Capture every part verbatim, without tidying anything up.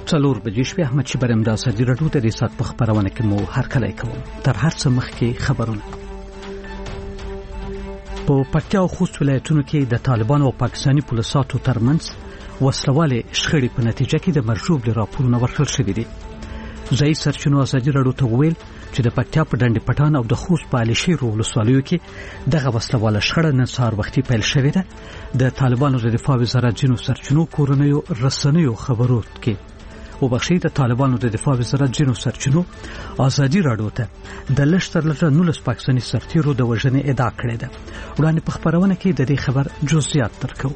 څلور بجې شپې احمد شیبر امدا سدي راډیو ته د سات په خبرونه کې مو هر کله کوم تر هر څه مخکې خبرونه. په پکتیا او خوست ولایتونو کې د طالبانو او پاکستاني پولیسو ترمنځ وسلواله شخړې په نتیجه کې د مرجوب راپورونه ورکړل شوي دي. ځای سرچینو ازادي راډیو ته ویل چې د پکتیا په ډنډ پټان او د خوست په علي شیر ولسوالیو کې دغه وسلواله شخړه نن سهار وختي پیل شوې ده. د طالبانو د دفاع وزارت جنو سرچینو کورنیو رسنیو خبرو کې او بخښي د طالبانو د دفاع وزارت جنو سرچینو ازادي راډیو ته د لشتر لټه نولس پاکستاني سرتیرو د وژنې ادعا کړې ده. وړاندې په خبرونه کې د دې خبر جزئیات درکو.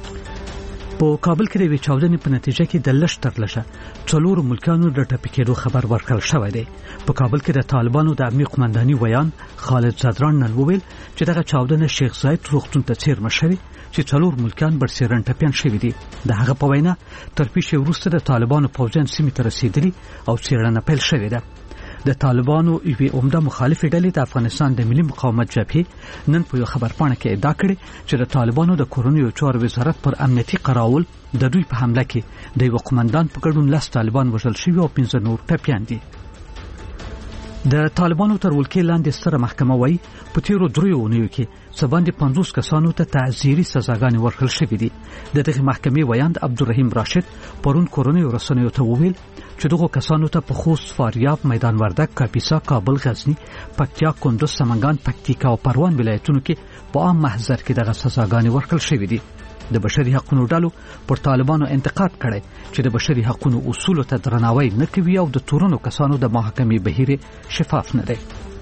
په کابل کې د وی چاودنې په نتیجه کې د لشتر لشه څلور ملکانو د ټاپکېدو خبر ورکړل شوی دی. په کابل کې د طالبانو د امنیت قومنداني ویان خالد زادران نن وویل چې دغه چاودنه شیخ زاید روغتون ته څیرمه شوې چې څلور ملکان برسېرن ټپيان شوي دي. د هغه په وینا تر پیښې وروسته د طالبانو پوځیان سیمې ته رسیدلي او څېړنه پیل شوې ده. د طالبانو یوې عمده مخالفې ډلې د افغانستان د ملي مقاومت جبهې نن په یو خبرپاڼه کې ادعا کړې چې د طالبانو د کورنیو چارو وزارت پر امنیتي قراول د دوی په حمله کې د یو قومندان په ګډون لس طالبان وژل شوي او پنځه نور ټپيان دي. د طالبانو تر ولکې لاندې ستره محکمه وايي په تیرو دریو اونیو کې څه باندې پنځوس کسانو ته تعزیري سزاګانې ورکړل شوې دي. د دغه محکمې ویاند عبدالرحیم راشد پرون کورنیو رسنیو ته وویل چې دغه کسانو ته په خوست، فاریاب، میدان وردګ، کاپیسا، کابل، غزنی، پکتیا، کندوز، سمنګان، پکتیکا او پروان ولایتونو کې په عام محضر کې دغه سزاګانې ورکړل شوې دي. د بشري حقوقو ډلو پر طالبانو انتقاد کړی چې د بشري حقوقو اصولو ته درناوی نه کوي او د تورنو کسانو د محاکمې بهیر شفاف نه دی.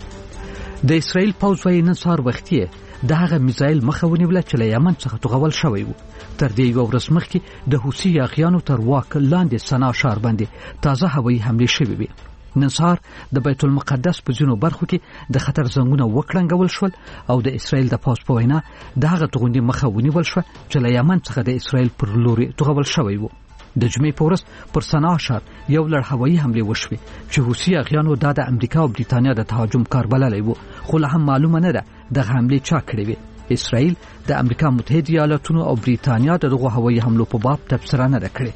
د اسرائیل پوځ وايي نن سهار وختي د هغه میزایل مخه ونیوله چې له یمن څخه توغول شوی و. تر دې یو ورځ مخکې د حوثي یاغیانو تر واک لاندې سنا ښار باندې تازه هوایي حمله شوې وي. نن سهار د بیت المقدس په ځینو برخو کې د خطر زنګونه وکړنګول شول او د اسرائیل د پوځ په وینا د هغه توغندي مخه ونیول شو چې له یمن څخه د اسرائیل پر لوري توغول شوی و. د جمعې په ورځ پر سنا ښار یو لړ هوایي حمله وشوه چې حوثي یاغیانو د امریکا او بریتانیا د تهاجم کار بللی و، خو لا هم معلومه نه ده د حمله چا کړې وي. اسرائیل د امریکا متحده ایالاتونو او بریتانیا دغه هوایي حملو په باب تبصره نه کړې.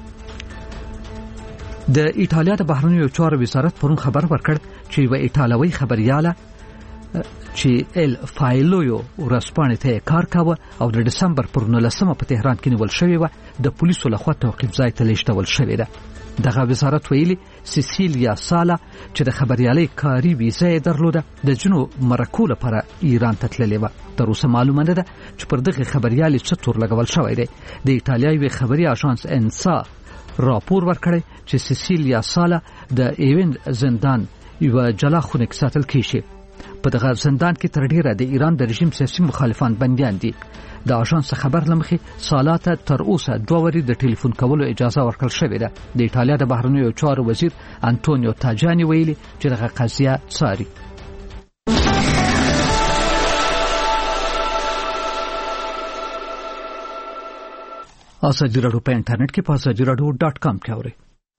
د ایټالیا د بهرنیو چارو وزارت پرون خبر ورکړ چې یو ایټالوي خبرياله چې ال فایلویو ورسپانې ته کار کاوه او د دسمبر پر نولسمه په تهران کې نیول شوی و د پولیسو لخوا توقیف ځای ته لیږدول شوی ده. دغه وزارت ویلي سیسیلیا سالا چې د خبريالۍ کاری ویزه درلوده د جنو مرکو لپاره ایران ته تللې و. تر اوسه معلومه نه ده چې پر دغه خبريالۍ څه تور لګول شوی دی. د ایټالیایي خبري اژانس انسا راپور ورکړی چې سیسیلیا سالا د ایوین زندان یو جلا خونه کې ساتل کیږي. په دغه زندان کې تر ډیره د ایران د رژیم سیاسي مخالفان بنديان دي. د اژانس خبر لمخې سالا ته تر اوسه دوه وری د ټلیفون کولو اجازه ورکړل شوې ده. د ایټالیا د بهرنیو چارو وزیر انټونیو تاجانی ویلي چې دغه قضیه څاري. ازادي راډیو په انټرنیټ کې په ازادي راډیو ډاټ کام کې اورئ.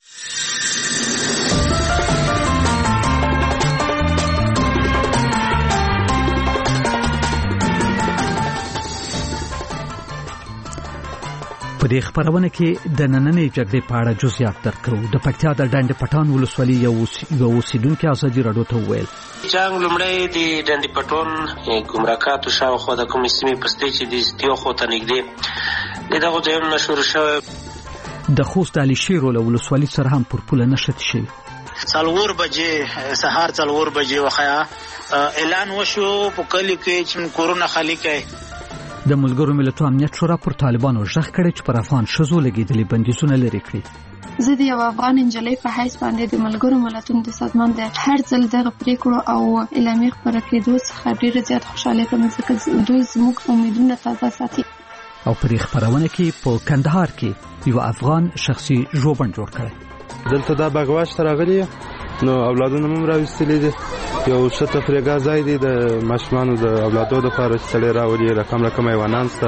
په دې خبرونه کې د نننۍ جګړې په اړه جزئیات درکو. د پکتیا د ډنډ پټان ولسوالۍ یو اوسیدونکو ازادي راډیو ته وویل جنگ لومړی د ډنډ پټون ګمرکاتو شاوخوا د کومې سیمې په ستې چې د ستیو خوا ته نږدې د دغو ځایونو شروع شوی. د خوست د علي شیر ولسوالۍ سره هم پر پوله نښتې شوي. څلور بجې سهار څلور بجې وخیا اعلان وشو په کلي کې چې کورونه خالی کړي. د ملګرو ملتونو امنیت شورا پر طالبانو ژغ کړي چې پر افغان ښځو لګېدلي بندیزونه لرې کړي. زه د یو افغان انجلۍ په حیث باندې د ملګرو ملتونو د سازمان د هر ځل دغه پریکړو او اعلامیې خپره کېدو څخه ډېره زیات خوشحالي کوم ځکه دوی زموږ امیدونه تازه ساتي. او پر خبرونه کې په کندهار کې یو افغان شخصي ژوبڼ جوړ کړی. دلته دا باغواش تر راغلی نو اولادونه هم راوستلي دي. یو ښه تفریحګاه ځای دی د ماشومانو د اولادو دپاره چې سړی راولي رقم رقم حیوانان شته.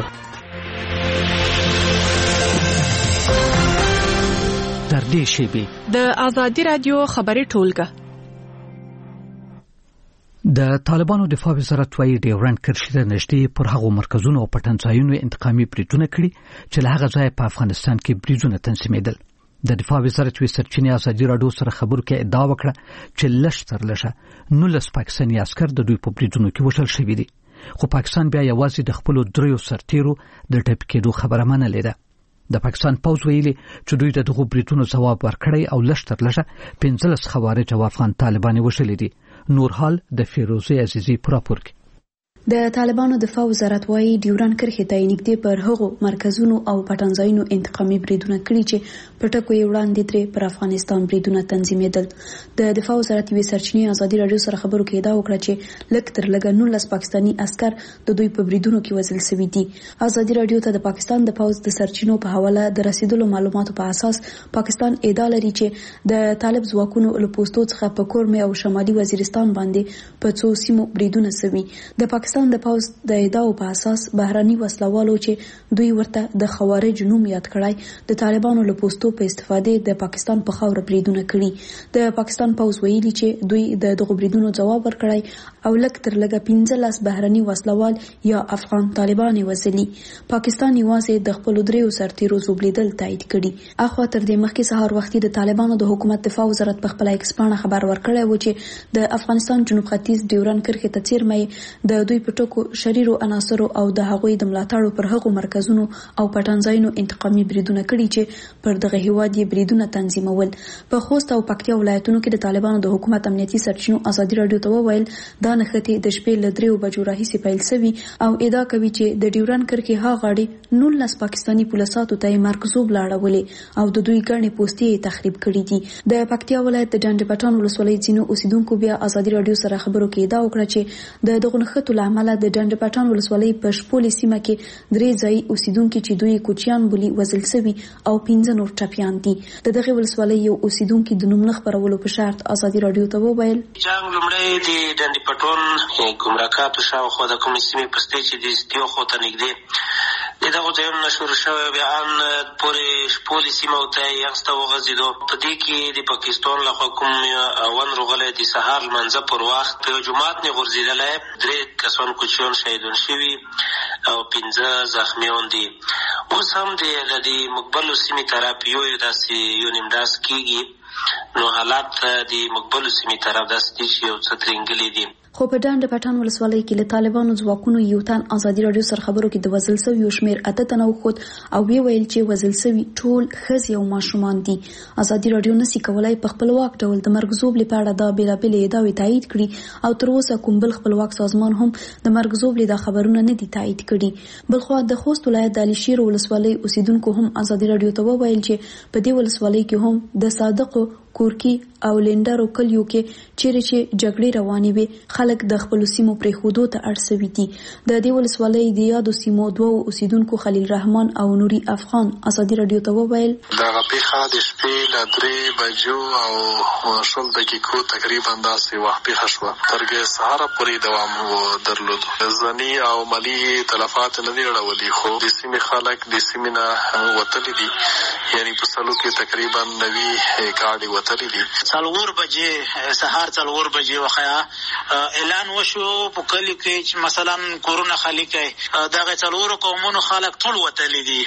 تر دې شیبې د ازادي راډیو خبري ټولګه. د طالبانو دفاع وزارت وايي ډیورنډ کرښې ته نږدې پر هغو مرکزونو او پټنځایونو انتقامي بریدونه کړي چې له هغه ځایه په افغانستان کې بریدونه تنظیمېدل. د دفاع وزارت وی سرچینې ازادي راډیو سره خبرو کې ادعا وکړه چې لږ تر لږه نولس پاکستاني عسكر د دوی په بریدونو کې وژل شوي دي، خو پاکستان بیا یوازې د خپل دریو سرتیرو د ټپي کېدو خبره منلې ده. د پاکستان پوځ ویلي چې دوی د دغو بریدونو ځواب ورکړی او لږ تر لږه پنځلس خوارج او افغان طالبان وژلي دي. نور حال د فیروزه عزیزی پر راپور کې. د طالبانو دفاع وزارت وايي ډیوران کرښې ته نږدې پر هغو مرکزونو او پټنځایونو انتقامي بریدونه کړي چې په ټکو یې وړاندې ترې پر افغانستان بریدونه تنظیمېدل. د دفاع وزارت یوې سرچینې ازادي راډیو سره خبرو کې ادعا وکړه چې لږ تر لږه نولس پاکستاني عسكر د دوی په بریدونو کې وژل شوي دي. ازادي راډیو ته د پاکستان د پوځ د سرچینو په حواله د رسیدلو معلوماتو په اساس پاکستان ادعا لري چې د طالب ځواکونو له پوسټو څخه په کورمه او شمالي وزیرستان باندې په څو سیمو بریدونه شوي. د پاکستان د پوځ د ادعاو په اساس بهراني وسلوالو چې دوی ورته د خوارج نوم یاد کړای د طالبانو له پوسټو په استفاده د پاکستان په خاور بریدونه کړي. د پاکستان پوځ ویلي چې دوی د دغو بریدونو ځواب ورکړای او لږ تر لږه پنځلس بهراني وسلوال یا افغان طالبان وزلي. پاکستان یوازې د خپل دریو سرتیرو زوبلیدل تایید کړي. اخوا تر دې مخکې سهار وختي د طالبانو د حکومت دفاع وزارت په خپل ایکس پاڼه خبر ورکړی و چې د افغانستان جنوب ختیځ ډیوران کرښې ته څیرمه د دوی په ټکو شریرو عناصرو او د هغوی د ملاتړو پر هغو مرکزونو او پټنځایونو انتقامي بریدونه کړي چې پر دغه هیواد یې بریدونه تنظیمول. په خوست او پکتیا ولایتونو کې د طالبانو د حکومت امنیتي سرچینو ازادي راډیو ته وویل دا نښتې د شپې له دریو بجو راهیسې پیل شوي او ادعا کوي چې د ډیوران کرښې ها غاړې نولس پاکستاني پولیساتو ته یې مرکزوب لاړولې او د دوی ګڼې پوستې یې تخریب کړي دي. د پکتیا ولایت د ډنډ پټان ولسوالۍ ځینو اوسیدونکو بیا ازادي راډیو سره خبرو کې ادعا وکړه چې د دغو نښتو له امله د ډنډ پټان ولسوالۍ په شپولې سیمه کې درې ځایي اوسیدونکي چې دوی کوچیان بولي وژل شوي او پنځه نور ټپیان دي. د دغې ولسوالۍ یو اوسیدونکي د نوم نه خپرولو په شرط ازادي راډیو ته وویل جنګ لومړی د ډنډ پټون ګمرکاتو شاوخوا د کومې سیمې په سطحې چې د ستیو خوا ته نږدې د دغو ځایونو نه شروع شوی بیا ان پورې شپولې سیمه ته یې یغسته وغځېدو. په دې کې د پاکستان لخوا کوم ون راغلی د سهار لمانځه پر وخت په یو جومات نه غورځېدلی درې کسان کوچیان شهیدان شوي او پنځه زخمیان دي. اوس هم د دې مقبلو سیمې طرف یو داسې یو نیم ډاس کېږي نو حالات د مقبلو سیمې طرف داسې دي چې یو څه ترینګلي دي. خو په ډنډ پټان ولسوالۍ کې له طالبانو ځواکونو یو تن ازادي راډیو سره خبرو کې د وژل شویو شمېر اته تنه وښود او ویې ویل چې وژل شوي ټول ښځې او ماشومان دي. ازادي راډیو نسي کولای په خپلواک ډول د مرګ زوبلې په اړه دا بېلابېلې ادعاوې تایید کړي او تر اوسه کوم بل خپلواک سازمان هم د مرګ زوبلې دا خبرونه نه دي تایید کړي. بلخوا د خوست ولایت د علي ولسوالۍ اوسیدونکو هم ازادي راډیو ته وویل چې په دې ولسوالۍ کې هم د صادقو کورکی او لندرو کلیو کې چیرې چې جګړې روانې وي خلک د خپلو سیمو پرېښودو ته اړ شوي دي. د دې ولسوالۍ د یادو سیمو دوو اوسیدونکو خلیل رحمان او نوري افغان ازادي راډیو ته وویل دغه پیښه د شپې له درې بجو او شل دقیقو تقریبا داسې وخت پیښه شوه تر سهاره پورې دوام درلود. ځاني او مالي تلفات نه دي اړولي خو د سیمې خلک د سیمې نه وتلي دي یعنی په سلو کې تقریبا نوي ګاډي څلور بجې سهار څلور بجې وخیا اعلان وشو په کلی کې چې مثلا کورونه خالی کړي دغه څلورو قومونو خلک ټول وتلي دي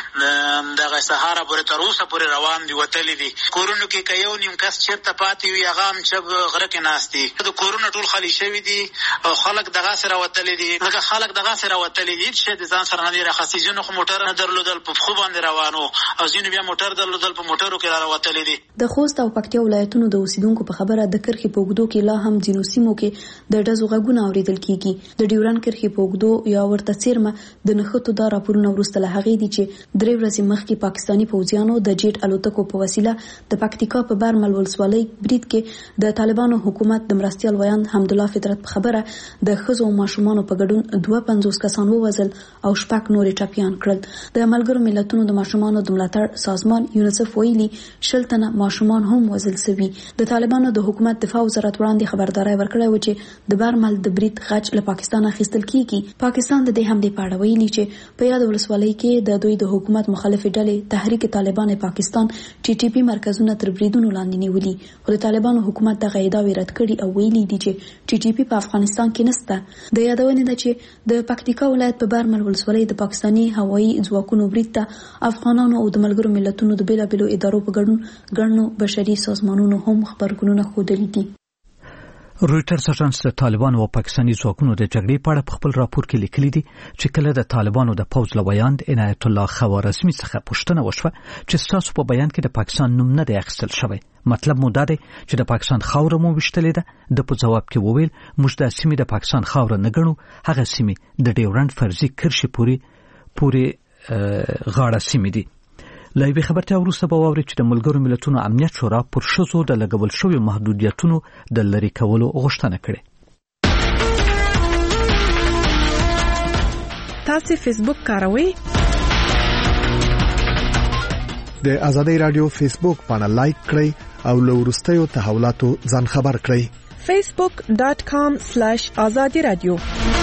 دغه سهار پورې تر اوسه پورې روان دي وتلي دي. کورونو کې که یو نیم کس چېرته پاتې وي هغه هم چې غره کې ناست دي. د کورونه ټول خالي شوي دي او خلک دغسې راوتلي دي ځکه خلک دغسې راوتلي دي چې د ځان سره نه دي راخستي. ځینو خو موټر نه درلودل په پښو باندې روان وو او ځینو بیا موټر درلودل په موټرو کې را راوتلي دي. د خوست او پکتیا ولایتونو د اوسیدونکو په خبره د کرښې په اوږدو کې لا هم ځینو سیمو کې د ډزو غږونه اورېدل کېږي. د ډیوران کرښې په اوږدو یا ورته څیرمه د نښتو دا راپورونه وروسته له هغې دي چې درې ورځې مخکې پاکستاني پوځیانو د جیټ الوتکو په وسیله د پکتیکا په برمل ولسوالۍ برید کې د طالبانو حکومت د مرستیال ویاند حمدالله فطرت په خبره د ښځو او ماشومانو په ګډون دوه پنځوس کسان ووژل او شپږ نورې ټپیان کړل. د ملګرو ملتونو د ماشومانو د ملاتړ سازمان یونیسف ویلي شل تنه ماشومان هم وژل شوي. د طالبانو د حکومت دفاع وزارت وړاندې خبرداري ورکړې و چې د برمل د برید غچ له پاکستان اخیستل کیږي. پاکستان د دې حملې په اړه ویلي چې په یاد ولسوالۍ کې د دوی د حکومت مخالفې ډلې تحریک طالبان پاکستان ټي ټي پی مرکزونه تر بریدونو لاندې نیولي خو د طالبانو حکومت دغه ادعاوې رد کړي او ویلي دي چې ټي ټي پی په افغانستان کې نشته. د یادونې ده چې د پکتیکا ولایت په برمل ولسوالۍ د پاکستاني هوایي هوایي ځواکونو برید ته افغانانو او د ملګرو ملتونو د بېلابېلو ادارو په ګډون ګڼو بشري سازمانونو هم خبرګونونه ښودلي دي. رویټرز اژانس د طالبانو او پاکستاني ځواکونو د جګړې په اړه په خپل راپور کې لیکلي دي چې کله د طالبانو د پوځ له ویاند عنایت الله خوارزمي څخه پوښتنه وشوه چې ستاسو په بیان کې د پاکستان نوم نه دی اخیستل شوی، مطلب مو دا دی چې د پاکستان خاوره مو ویشتلې ده. د په جواب کې وویل موږ د سیمې د پاکستان خاوره نه ګڼو، هغه سیمې د ډیورنډ فرضي کرښې پورې پورې غاړه سیمې دي. له یوې خبرتیا وروسته به واورئ چې د ملګرو ملتونو امنیت شورا پر ښځو د لګول شویو محدودیتونو د لرې کولو غوښتنه کړې. تاسو فیسبوک کاروئ؟ د آزادۍ رادیو فیسبوک باندې لایک کړئ او له وروستیو تحولاتو ځان خبر کړئ. فیسبوک ډاٹ کام سلیش آزادي رادیو.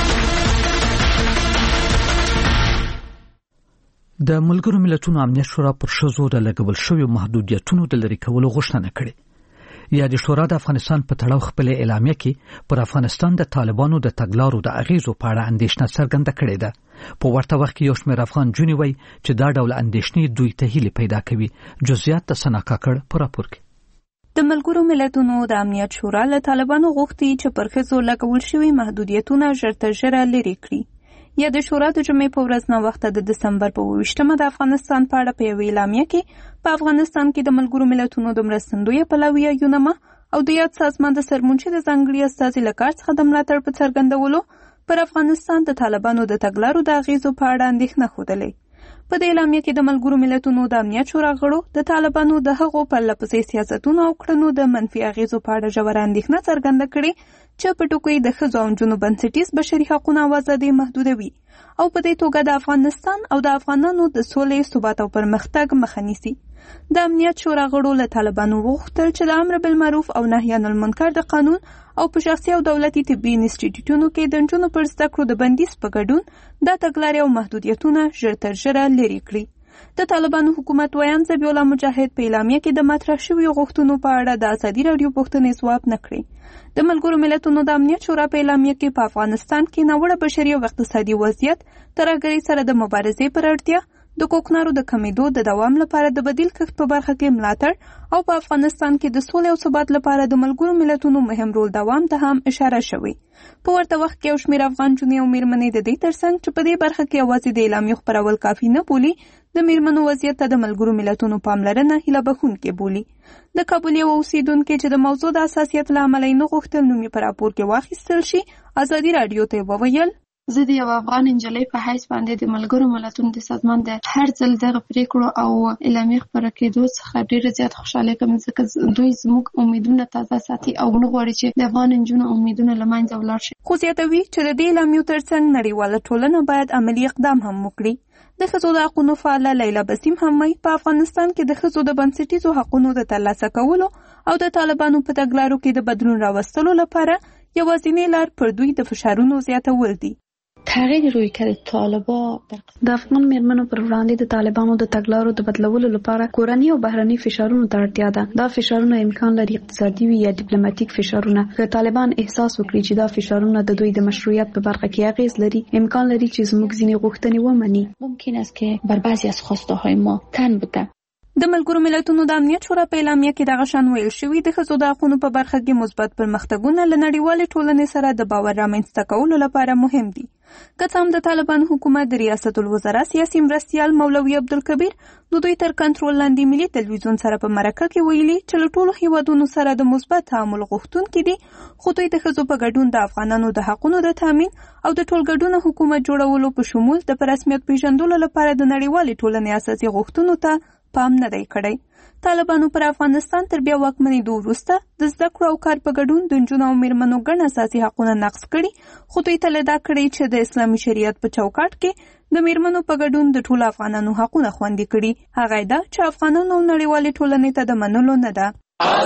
د ملګرو ملتونو امنیت شورا پر ښځو د لګول شویو محدودیتونو د لرې کولو غوښتنه کړې. یا د شورا د افغانستان په تړاو خپل اعلامیه کې پر افغانستان د طالبانو د تګلارو د اغیزو په اړه اندېښنه څرګنده کړې ده. په ورته وخت کې یو شمېر افغان جونې وایي چې دا ډول اندېښنې دوی ته هیلې پیدا کوي. جزئیات د سنا کاکړ په راپور کې. د ملګرو ملتونو د امنیت شورا له طالبانو غوښتي چې پر ښځو لګول شوي محدودیتونه ژر تر ژره لرې کړي. یا د شورا د جمعې په ورځ نه وخته د دسمبر په اوویشتمه د افغانستان په اړه په یوې اعلامیه کې په افغانستان کې د ملګرو ملتونو د مرستندویه پلاویه یونما او د یاد سازمان د سرمنشي د ځانګړي استازي له کار څخه د ملاتړ په څرګندولو پر افغانستان د طالبانو د تګلارو د اغیزو په اړه اندېښنه ښودلې. په دې اعلامیه کې د ملګرو ملتونو د امنیت شورا غړو د طالبانو د هغو پرلهپسې سیاستونو او کړنو د منفي اغیزو په اړه ژوره اندېښنه څرګنده کړې چې په ټوکو د ښځو او نجونو بنسټیز بشري حقونه او ازادۍ محدودوي او په دې توګه د افغانستان او د افغانانو د سولې، ثبات او پرمختګ مخه نیسي. د امنیت شورا غړو له طالبانو وغوښتل چې د امر بالمعروف او نهي عن المنکر د قانون او په شخصي او دولتي طبي انسټیټیوټونو کې د نجونو پر زده کړو د بندیز په ګډون دا تګلارې او محدودیتونه ژر تر ژره لرې کړي. د طالبانو حکومت ویاند ذبیح الله مجاهد په اعلامیه کې د مطرح شویو غوښتنو په اړه د ازادي راډیو پوښتنې ځواب نه کړی. د ملګرو ملتونو د امنیت شورا په اعلامیه کې په افغانستان کې ناوړه بشري او اقتصادي وضعیت، ترهګرۍ سره د مبارزې پر اړتیا، د کوکنارو د کمیدو د دوام لپاره د بدیل کښت په برخه کې ملاتړ او په افغانستان کې د سولې او ثبات لپاره د ملګرو ملتونو مهم رول دوام ته هم اشاره شوې. په ورته وخت کې یو شمېر افغان جونې او میرمنې د دې ترڅنګ چې په دې برخه کې یوازې د اعلامیې خپرول کافي نه بولي، د میرمنو وضعیت ته د ملګرو ملتونو پاملرنه هیله بښونکې بولي. د کابل یو اوسیدونکي چې د موضوع د حساسیت له امله یې نه غوښتل نوم یې په راپور کې واخیستل شي، ازادي راډیو ته وویل: زه د یو افغان نجلۍ په حیث باندې د ملګرو ملتونو د سازمان د هر ځل دغه پریکړو او اعلامیې خپره کېدو څخه ډېره زیات خوشحالي کوم، ځکه دوی زموږ امیدونه تازه ساتي او نه غواړي چې د افغان نجونو امیدونه له منځه ولاړ شي. خو زیاتوي چې د دې اعلامیو ترڅنګ نړیواله ټولنه باید عملي اقدام هم وکړي. د ښځو د حقونو فعاله لیلا بسیم هم وایي په افغانستان کې د ښځو د بنسټیزو حقونو د ترلاسه کولو او د طالبانو په تګلارو کې د بدلون راوستلو لپاره یوازینۍ لار پر دوی د فشارونو زیاتول دي. تغییر رویکرد طالبان د افغان میرمنو پر وړاندې د طالبانو د تګلارو د بدلولو لپاره کورني او بهرني فشارونو ته اړتیا ده. دا فشارونه امکان لري اقتصادي وي یا ډیپلوماټیک فشارونه. که طالبان احساس وکړي چې دا فشارونه د دوی د مشروعیت په برخه کې اغیز لري، امکان لري چې زموږ ځینې غوښتنې ومني. ممکن است که بر بعضی از خواسته های ما تن بده. د ملګرو ملتونو د امنیت شورا په اعلامیه کې دغه شان ویل شوي د ښځو د حقونو په برخه کې مثبت پرمختګونه له نړیوالې ټولنې سره د باور رامنځته کولو لپاره مهم دي. که څه هم د طالبان حکومت د ریاست الوزرا سیاسي مرستیال مولوي عبدالکبیر د دوی تر کنټرول لاندې ملي تلویزیون سره په مرکه کې ویلي چې له ټولو هیوادونو سره د مثبت تعامل غوښتونکي دي، خو دوی د ښځو په ګډون د افغانانو د حقونو د تامین او د ټولګډونه حکومت جوړولو په شمول د په رسمیت پیژندلو لپاره د نړیوالې ټولنې اساسي غوښتنو ته پام نه دی کړی. طالبانو پر افغانستان تر بیا واکمنېدو وروسته د زده کړو او کار په ګډون د نجونو او میرمنو ګڼ اساسي حقونه نقض کړي، خو دوی ته دا کړی چې د اسلامي شریعت په چوکاټ کې د میرمنو په ګډون د ټولو افغانانو حقونه خوندي کړي. هغه دا چې افغانانو او نړیوالې ټولنې ته د منلو نه ده.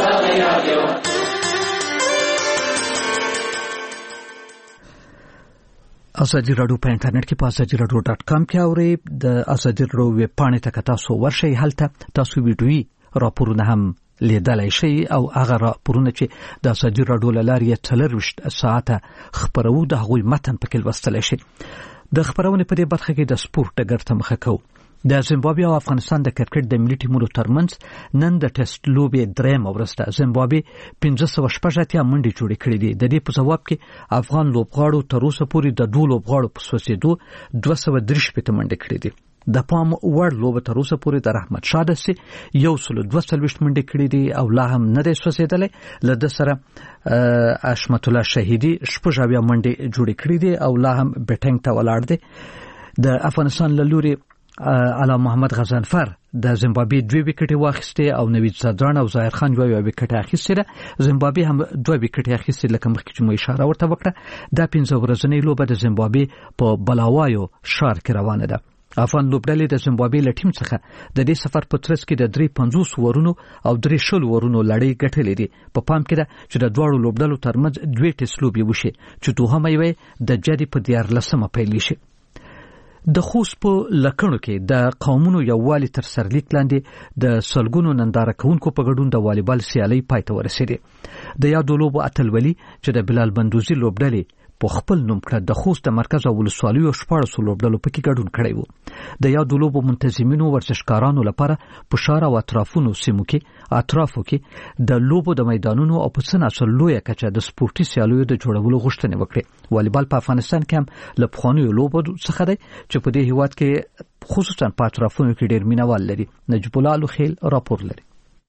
ازادي راډیو په انټرنیټ کې په ازادي راډیو ډاټ کام کې اورئ. د ازادي راډیو ویب پاڼې ته تاسو ورشئ، هلته تاسو ویډیويي راپورونه هم لیدلای شئ او هغه راپورونه چې د ازادي راډیو له لارې څلرویشت ساعته خپرو د هغوی متن پکې لوستلی شئ. د خبرونې په دې برخه کې د سپورت ډګر ته مخه کوو. د زیمبابوې او افغانستان د کرکټ د ملي ټیمونو ترمنځ نن د ټیسټ لوبې درېیمه ورځ ده. زیمبابوې پنځه سوه شپږ اتیا منډې جوړې کړې دي. د دې په ځواب کې افغان لوبغاړو تر اوسه پورې د دوه لوبغاړو په سوځېدو دوه سوه درې شپېته منډې کړې دي. د پام وړ لوبه تر اوسه پورې د رحمت شاه دسي یو سل دوه څلوېښت منډې کړې دي او لا هم نه دی سوځېدلی. له ده سره اشمت الله شهیدي شپږ اویا منډې جوړې کړې دي او لا هم بیټینګ ته ولاړ دی. د افغانستان له لوري علا محمد غضنفر د زیمبابوې دوه وکټې واخیستې او نوید زادران او ظاهر خان یو یو وکټ اخیستې ده. زیمبابوې هم دوه وکټې اخیستې لکه مخکې چې مو اشاره ورته وکړه. دا پنځه ورځنۍ لوبه د زیمبابوې په بلاوایو ښار کې روانه ده. افغان لوبډلې د زیمبابوې له ټیم څخه د دې سفر په ترڅ کې د درې پنځوس ورونو او درې شل ورونو لړۍ ګټلې دي. په پام کې ده چې د دواړو لوبډلو ترمنځ دوه ټیسټ لوبې وشي چې دوهمه یې د جدي په دیارلسمه پیل شي. د خوست په لکڼو کې د قومونو یووالي تر سرلیک لاندې د سلګونو ننداره کوونکو په ګډون د والیبال سیالۍ پای ته ورسېدې. د یادو لوبو اتلولي چې د بلال بندوزي لوبډلې په خپل نوم کړه د خوست د مرکز او ولسوالیو شپاړسو لوبډلو پکې ګډون کړی و. د یادو لوبو منتظمینو ورزشکارانو لپاره په ښار او اطرافونو سیمو کې اطرافو کې د لوبو د میدانونو او په څه ناڅه لویه کچه د سپورتي سیالیو د جوړولو غوښتنې وکړې. والیبال په افغانستان کې هم له پخوانیو لوبو څخه دی چې په دې هیواد کې خصوصا په اطرافونو کې ډېر مینوال لري. نجیب الله لوخیل راپور لري.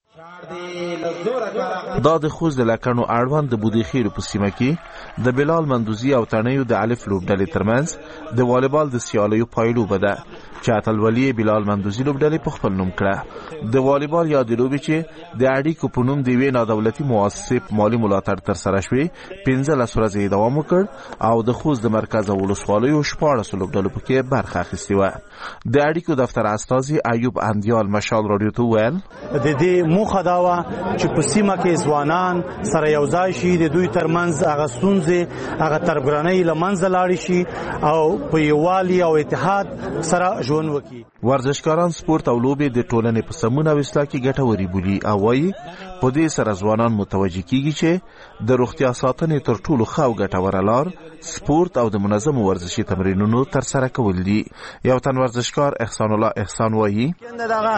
دا د خوست د لکڼو اړوند د بودیخیرو په سیمه کې د بلال مندوزي او تڼیو د الف لوبډلې ترمنځ د والیبال د سیالیو پایلوبه ده چې اتلولي بلال مندوزي لوبډلې په خپل نوم کړه. د والیبال یا د لوبې چې د اړیکو په نوم د یوې نادولتي مؤسسې په مالي ملاتړ ترسره شوې پنځلس ورځې دوام وکړ او د خوست د مرکز او ولسوالیو شپاړسو لوبډلو پکې برخه اخیستې وه. د اړیکو دفتر استازي ایوب اندیال مشال راډیو ته وویل د دې موخه دا وه چې په سیمه کې ځوانان سره یو ځای شي، د دوی ترمنځ هغه ستونزې هغه تربګرانۍ له منځه لاړې شي او په یووالي او اتحاد سره ژوند وکړي. ورزشکاران سپورت او لوبې د ټولنې په سمون او اصلاح کې ګټورې بولي او وایي په دې سره ځوانان متوجه کیږي چې د روغتیا ساتنې تر ټولو ښه او ګټوره لار سپورت او د منظمو ورزشي تمرینونو ترسره کول دي. یو تن ورزشکار احسان الله احسان وایي دغه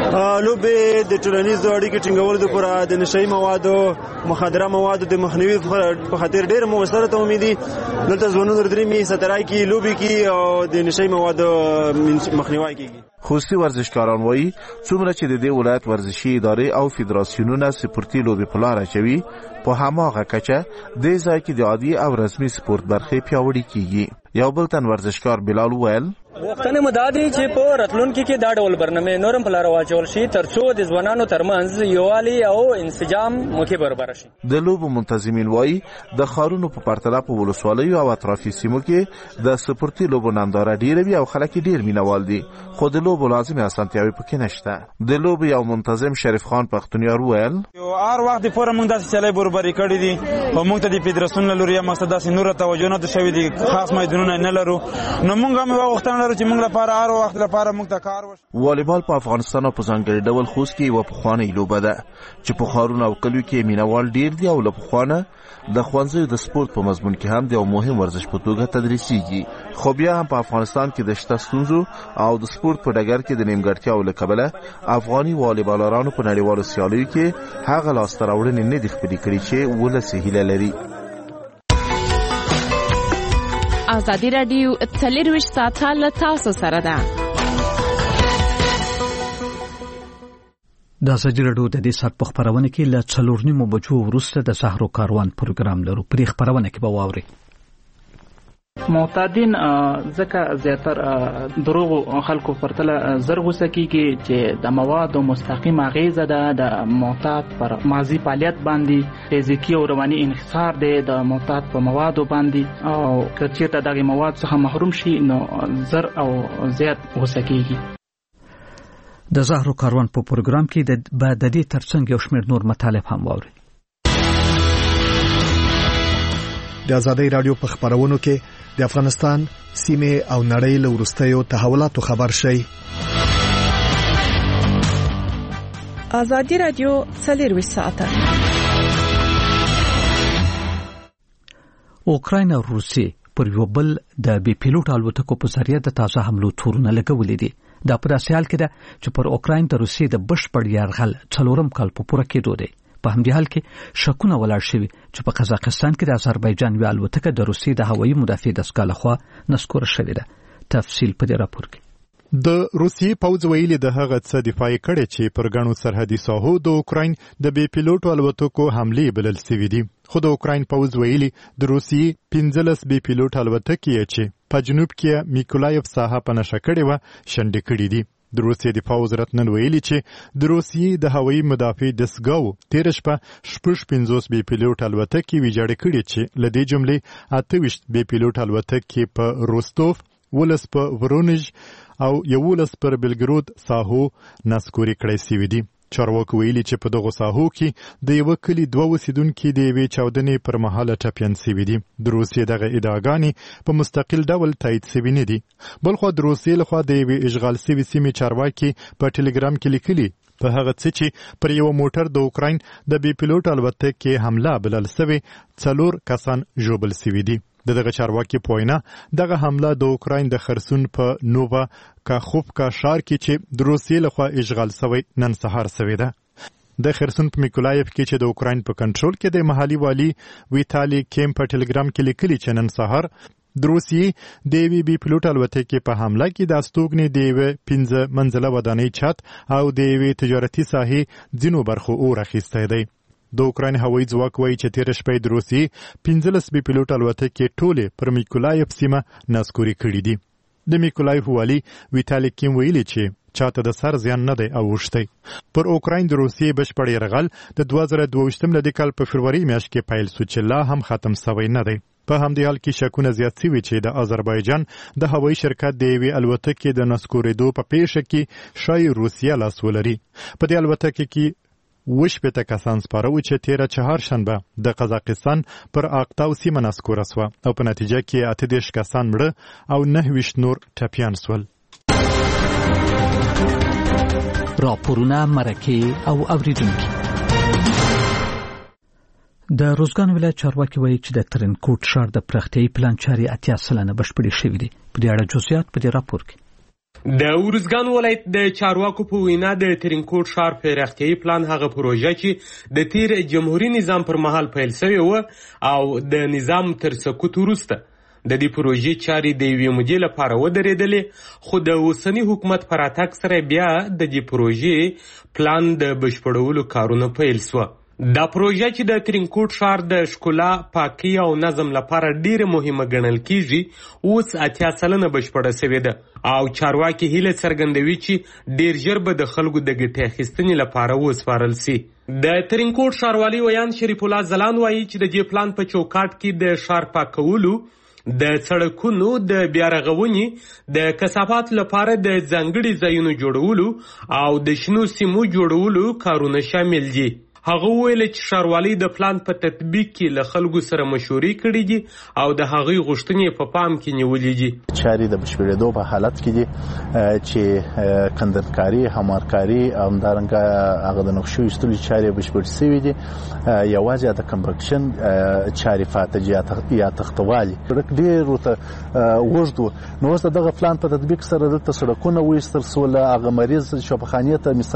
لوبې د ټولنیزو اړیکو ټینګولو لپاره د نشهیي موادو مخدره موادو د مخنیوي په خاطر ډېر مؤثره تومي دي. دلته ځوانان درې می سترای کې لوبې کې او د نشهیي موادو مخنیوي کوي. خوستي ورزشکاران وایي څومره چې د دې ولایت ورزشي ادارې او فدراسیونونه سپورتي لوبې په لاره اچوي په هماغه کچه دې ځای کې د عادي او رسمي سپورت برخې پیاوړې کیږي. یو بل تن ورزشکار بلال وویل وختونه مدادي چې په راتلونکي کې دا ډول برنامه نورم په لار واچول شي ترڅو د ځوانانو ترمنځ یووالي او انسجام مخې برابر شي. د لوبو منتظمین وایي د ښارونو په پرتله په ولسوالیو او اطرافي سیمو کې د سپورتي لوبو ننداره ډېره وي او خلک ډېر مینوال دي خو د لوبو لازمي اسانتیاوې پکې نشته. د لوبو یو منتظم شریف خان پښتونیار وویل هر وخت د پوره موږ داسې سیالۍ برابرې کړې دي او موږ ته د فدراسیون له لوري مقصد داسې نور توجه نه شوی دي، خاص میدانونه نه لرو نو موږ هم وغوښتنه لرو چې موږ لپاره هر وخت لپاره موږ ته کار وشي. والیبال په افغانستان او په ځانګړي ډول خوست کې یوه پخوانۍ لوبه ده چې په ښارونو او کلیو کې مینوال ډېر دي او له پخوانه د ښوونځیو د سپورت په مضمون کې هم د یو مهم ورزش په توګه تدریسیږي. خو بیا هم په افغانستان کې د شته ستونزو او د سپورت په ډګر کې د نیمګړتیاو له کبله افغاني والیبالرانو په نړیوالو سیالیو کې هغه لاسته راوړنې نه دي خپلې کړي چې ولس یې هیله لري. ازادي راډیو څلرویشت ساعته له تاسو سره ده. د ازادي راډیو د دې ساعت په خبرونه کې له څلور نیمو بجو وروسته د سحر کاروان پروګرام لرو. پرې خبرونه کې به واوري معتادین ځکه زیاتر دروغو خلکو پرتله زر غوسه کیږي چې د موادو مستقیم اغیزه ده د معتاد پر ماضي فعالیت باندې فزیکی او رواني انحصار دی د معتاد په موادو باندې او که چېرته دغه مواد څخه محروم شي نو زر او زیات غوسه کیږي. د زهرو کاروان په پروګرام کې د د دې ترڅنګ یو شمېر نور مطالب هم واوري. د ازادي رادیو په خبرونو کې د افغانستان سیمه او نړۍ له وروستیو تحولاتو خبر شي. ازادي رادیو څلرویشت ساعته. اوکراین او روسیې پر یو بل د بي پیلوټ الوتکو په ذریعه د تازه حملو تورونه لګولې دي. دا په داسې حال کې ده چې پر اوکراین د روسیې د بشپړ یرغل څلورم کال په پوره کېدو دی. په همدې حال کې شکونه ولاړ شوي چې په قزاقستان کې د آذربایجان یوه الوتکه د روسیې د هوایي مدافع دستګاه لخوا نسکوره شوې ده. تفصیل په دې راپور کې. د روسیې پوځ ویلي د هغه څه دفاع کړې چې پر ګڼو سرحدي ساحو د اوکراین د بي پیلوټو الوتکو حملې بلل سوي دي. خو د اوکراین پوځ ویلي د روسیې پنځلس بي پیلوټ الوتکې چې په جنوب کې میکولایف ساحه په نښه کړې وه شنډې کړي دي. د روسیې دفاع وزارت نن ویلي چې د روسیې د هوایي مدافع دستګاو تېره شپه شپږ پنځوس بي پیلوټ الوتکې ویجاړې کړې چې له دې جملې اته ویشت بي پیلوټ الوتکې په روستوف، ولس په ورونیژ او یولس پر بلګرود ساحو نسکوري کړی سوي دي. چارواکو ویلي چې په دغو ساحو کې د یوه کلي دوه اوسېدونکي د یوې چاودنې پر مهاله ټپیان سوي دي. د روسیې دغه ادعاګانې په مستقل ډول تایید سوي نه دي. بلخوا د روسیې لخوا د یوې اشغال سوي سیمې چارواکي په ټلګرام کې لیکلي په هغه څه چې پر یو موټر د اوکراین د بي پیلوټ الوتکې حمله بلل سوي څلور کسان ژوبل سوي دي. د دغه چارواکي په وینا دغه حمله د اوکراین د خرسون په نووا کاخوفکا ښار کې چې د روسیې لخوا اشغال سوی نن سهار سوی ده. د خرسون په میکولایف کې چې د اوکراین په کنټرول کې د محلي والي ویتالي کیم په ټلګرام کې لیکلي چې نن سهار د روسیې د یوې بي پیلوټ الوتکې په حمله کې د استوګنې د یوې پنځه منزله ودانۍ چت او د یوې تجارتي ساحې ځینو برخو اور اخیستی دی. د اوکراین هوایي ځواک وایي چې تېره شپه د روسیې پنځلس بي پیلوټ الوتکې ټولې پر میکولایف سیمه نسکوري کړي دي. د میکولایف والي ویتالي کیم ویلي چې چاته د سر زیان نه دی اوښتی. پر اوکراین د روسیې بشپړ یرغل د دوه زره دوه ویشتم د دې کال په فبروري میاشت کې پیل سو چې لا هم ختم سوی نه دی. په همدې حال کې شکونه زیات سوي چې د آذربایجان د هوایي شرکت د یوې الوتکې د نسکورېدو په پیښه کې ښایي روسیه لاس ولري. په دې الوتکې کې اووه شپېته کسان سپاره وو چې تېره چهارشنبه د قزاقستان پر اقتاو سیمه نسکوره سوه او په نتیجه کې اته دېرش کسان مړه او نهه ویشت نور ټپیان سول. راپورونه، مرکې او اوریدونکي. د روزګان ولایت چارواکي وایي چې د ترینکوټ ښار د پراختیايي پلان چارې اتیا سلنه بشپړې شوي دي. په دې اړه جزئیات په دې راپور کې. د ارزګان ولایت د چارواکو په وینا د ترینکوټ ښار پراختیايي پلان هغه پروژه چې د تیر جمهوریت نظام پر مهال پیل شوی و او د نظام تر سقوط وروسته د دې پروژې چارې د یوې مودې لپاره ودرېدلې، خو د اوسني حکومت په راتګ سره بیا د دې پروژې پلان د بشپړولو کارونه پیل شوه. دا پروژه چې د ترینکوټ ښار د ښکلا، پاکۍ او نظم لپاره ډیره مهمه ګڼل کیږي، اوس اتیا سلنه بشپړه شوې ده او چارواکي هیله څرګندوي چې ډیر ژر به د خلکو د ګټې اخیستنې لپاره وسپارل شي. د ترینکوټ ښاروالي ویان شریف الله ځلان وایي چې د دې پلان په چوکاټ کې د ښار پاکولو، د سړکونو د بیا رغونې، د کثافات لپاره د ځانګړي ځایونو جوړولو او د شنو سیمو جوړولو کارونه شامل دي. هغه ویل چې ښاروالي د پلان په تطبیق کې له خلکو سره مشورې کړې دي او د هغوی غوښتنې په پام کې نیولې دي. چارې د بشپړېدو په حالت کې دي چې کندنکاري، هموارکاري او همدارنګه هغه د نقشو ایستلو چارې بشپړې شوي دي. یوازې د کنسټرکشن چارې پاتې دي یا تختوالي سړک ډېر ورته اوږد و. نو اوس د دغه پلان په تطبیق سره دلته سړکونه وایستل سول، هغه مریض شفاخانې ته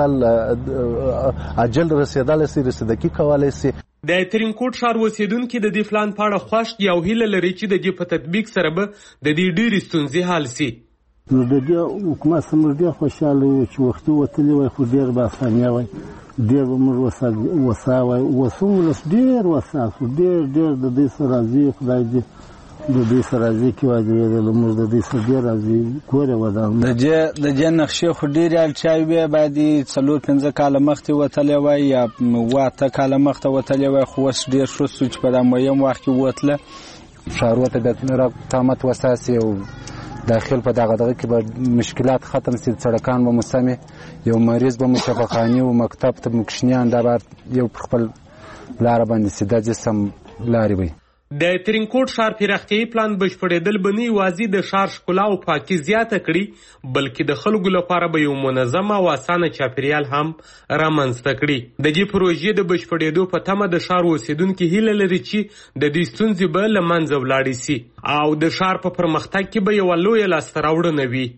مثال عجل رسېدلی رسیدګي کولای شي. د ترینکوټ ښار اوسیدونکي د دې پلان په اړه خوښ دي او هیله لري چې د دې په تطبیق سره به د دې ډېرې ستونزې حل شي. نو د دې حکومت سره ډېر خوشحاله وو چې وختي وتلی وای، خو ډېر به اسانه وای، ډېر به موږ وسا وای، وسو ولس ډېر وسا، ډېر ډېر د دې سره راځي. خدای دې د دې سره راځي کې وایي د موږ د دې سره ډېر راځي کوره ودان. د دې د دې نقشې خو ډېرې اړتیاوې وې، باید څلور پنځه کاله مخکې وتلی وای یا اووه اته کاله مخته وتلی وای، خو اوس ډېر ښه شو چې په دا مهم وخت کې ووتله. ښارونو ته د تامت وساسي او داخل په دغه دغه کې به مشکلات ختم شي، سړکان به مسمې، یو مریض به مو شفاخانې او مکتب ته مکشنیان دا به یو پر خپل لاره باندې سي. دا جسم لارې وي. د ترینکوټ ښار پراختیايي پلان بشپړېدل به نه یوازې د ښار ښکلا او پاکي زیاته کړي بلکې د خلکو لپاره به یو منظم او اسانه چاپیریال هم رامنځته کړي. د دې پروژې د بشپړېدو په تمه د ښار اوسیدونکي هیله لري چې د دې ستونزې به له منځه ولاړې سي او د ښار په پرمختګ کې به یوه لویه لاسته راوړنه وي.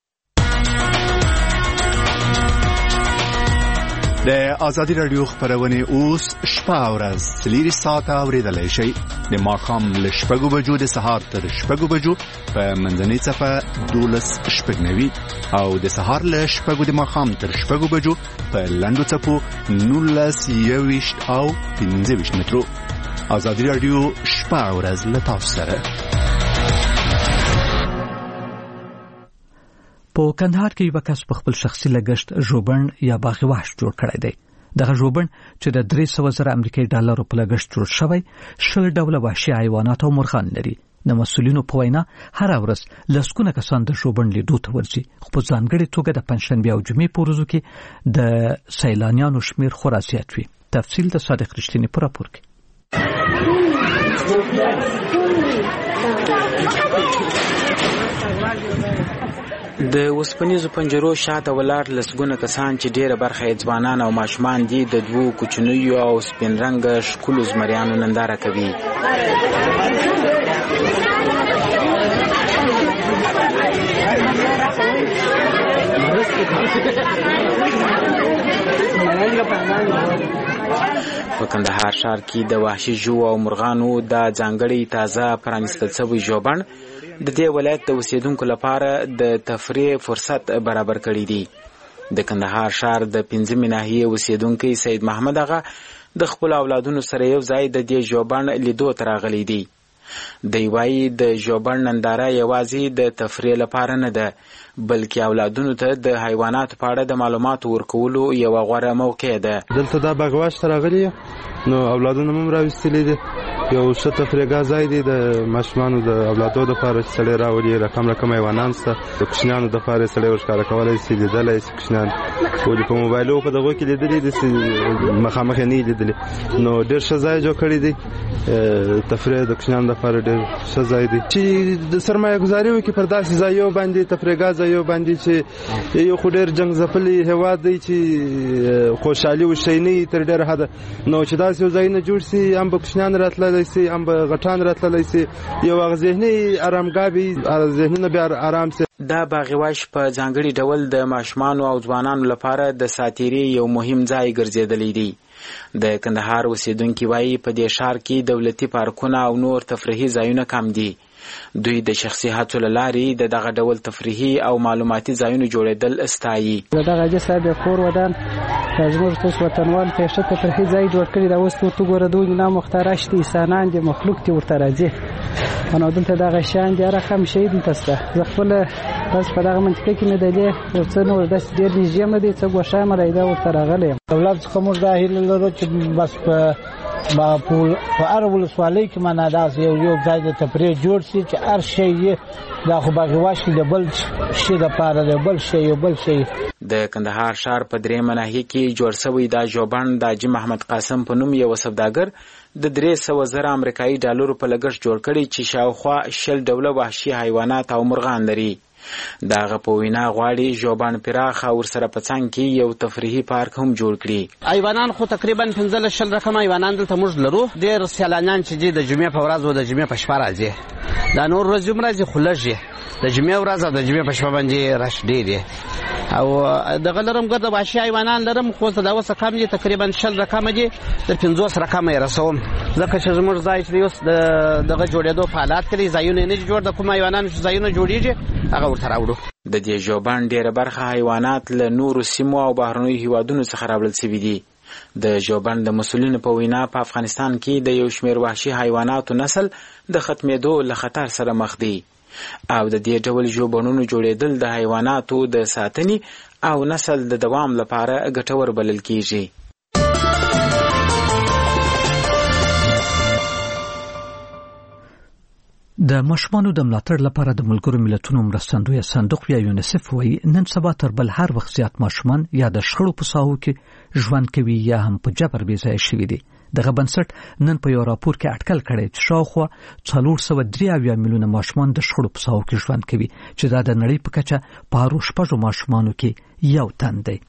د ازادي راډیو خبرونه اوس شپه او ورځ څلور ساعته اورېدلای شئ. د ماښام له شپږو بجو د سهار تر شپږو بجو په منځنۍ څپه دولس شپږ نوي او د سهار له شپږو د ماښام تر شپږو بجو په لنډو څپو نولس یوویشت او پنځه ویشت مترو. ازادي راډیو شپه او ورځ له تاسو سره. په کندهار کې یو کس په خپل شخصي لګښت ژوبڼ یا باغ وحش جوړ کړی دی. دغه ژوبڼ چې د درې سوه زره امریکایي ډالرو په لګښت جوړ شوی شل ډوله وحشي حیوانات او مرغان لري. د مسؤلینو په وینا هر ورځ لسګونه کسان د ژوبڼ لیدو ته ورځي، خو په ځانګړې توګه د پنجشنبې او جمعې په ورځو کې د سیلانیانو شمیر خورا زیات وي. تفصیل د صادق رښتینی په راپور کې. د وسپنیزو پنجرو شاته ولاړ لسګونه کسان چې ډیره برخه یې ځوانان او ماشومان دي د دوو کوچنیو او سپین رنګه ښکلو زمریانو ننداره کوي. په کندهار ښار کې د وحشي ژوو او مرغانو د ځانګړي تازه پرانیستل شوی ژوبڼ د دې ولایت د اوسیدونکو لپاره د تفریح فرصت برابر کړی دی. د کندهار ښار د پنځمې ناحیې اوسیدونکی سید محمد اغا د خپل اولادونو سره یو ځای د دې ژوبڼ لیدو ته راغلی دی. دی وایي د ژوبڼ ننداره یوازې د تفریح لپاره نه ده بلکې اولادونو ته د حیواناتو په اړه د معلوماتو ورکولو یوه غوره موقع ده. دلته دا باغ وحش ته راغلي نو اولادونه هم راویستلي دي. یو ښه تفریحګاه ځای دی د ماشومانو د اولادو دپاره چې سړی راولي. رقم رقم حیوانان شته. د کوچنیانو دپاره یې سړی ورښکاره کولی شي، لیدلی شي کوچنیان. ولې په موبایلو په دغو کې لیدلي دي، مخامخ یې نه یې لیدلي. نو ډېر ښه ځای جوړ کړی دی. تفریح د کوچنیانو دپاره ډېر ښه ځای دی چې د سرمایه ګزاري وکړي پر داسې ځایو باندې، تفریحګاه ځایو باندې چې یو خو ډېر جنګ ځپلی هېواد دی چې خوشحالي وشی نه وي تر ډېره حده. نو چې داسې یو ځایونه جوړ شي هم به کوچنیان راتللی شي، هم به غټان راتللی شي، یو هغه ذهني ارامګاه وي، ذهنونه بیا ارام شي. دا باغ وحش په ځانګړي ډول د ماشومانو او ځوانانو لپاره د ساتیري یو مهم ځای ګرځېدلی دی. د کندهار اوسیدونکي وایي په دې ښار کې دولتي پارکونه او نور تفریحي ځایونه کم دي. دوی د شخصي هڅو له لارې د دغه ډول تفریحي او معلوماتي ځایونو جوړېدل ستایي. د دغه حاجي صاحب د کور ودان زموږ تاسو وطنوال ته ښه تفریحي ځای جوړ کړی دی. اوس ورته ګوره دوی نه مخترش دي، انسانان دي، مخلوق دي ورته راځي. نو دلته دغه شیان دي رقم شي دلته شته. زه خپل بس په دغه منطقه کې مې دلې یو څه نور داسې ډېر نږدې مې دی څه ګوښه مې دی دا ورته راغلی یم. دولت څخه موږ دا هیله لرو چې بس په په هر ولسوالۍ کې معنا داسې یو یو ځای د تفریح جوړ شي چې هر شی یې دا خو باغ وحش د بل شي دپاره د بل شی یو بل شی. د کندهار ښار په درېیمه ناحیې کې جوړ شوی دا ژوبڼ د حاجي محمد قاسم په نوم یوه سوداګر د درې سوه زره امریکایي ډالرو په لګښت جوړ کړی چې شاوخوا شل ډوله وحشي حیوانات او مرغان لري. د هغه په وینا غواړي ژوبڼ پراخ او ورسره په څنګ کې یو تفریحي پارک هم جوړ کړي. حیوانان خو تقریبا پنځلس شل رقم حیوانان دلته موږ لرو. ډېر سیلانیان چې دي د جمعې په ورځ او د جمعې په شپه راځي. دا نور ورځې هم راځي خو لږ یې. د جمعې ورځ او د جمعې په شپه باندې رش ډېر یې. او دغه لرم ګرده وحشي حیوانان لرم خو دا اوس کم دي، تقریبا شل رقمه دي، د پنځوس رقمه یې رسوم. ځکه چې زموږ ځای چې اوس دغه جوړېدو په حالات کې دی، ځایونه یې نه دي جوړ. د کوم حیوانانو چې ځایونه جوړېږي هغه ورته راوړو. د دې ژوبڼ ډېره برخه حیوانات له نورو سیمو او بهرنیو هیوادونو څخه راوړل شوي دي. د ژوبڼ د مسؤلینو په وینا په افغانستان کې د یو شمېر وحشي حیواناتو نسل د ختمېدو له خطر سره مخ دی او د دې ډول ژوبڼونو جوړېدل د حیواناتو د ساتنې او نسل د دوام لپاره ګټور بلل کیږي. د ماشومانو د ملاتړ لپاره د ملګرو ملتونو مرستندویه صندوق یا یونیسف وایي نن سبا تر بل هر وخت زیات ماشومان یا د شخړو په ساحو کې ژوند کوي یا هم په جبر بې ځایه شوي دي. دغه بنسټ نن په یو راپور کې اټکل کړی چې شاوخوا څلور سوه درې اویا میلیونه ماشومان د شخړو په ساحو کې ژوند کوي چې دا د نړۍ په کچه په هرو شپږو ماشومانو کې یو تن دی.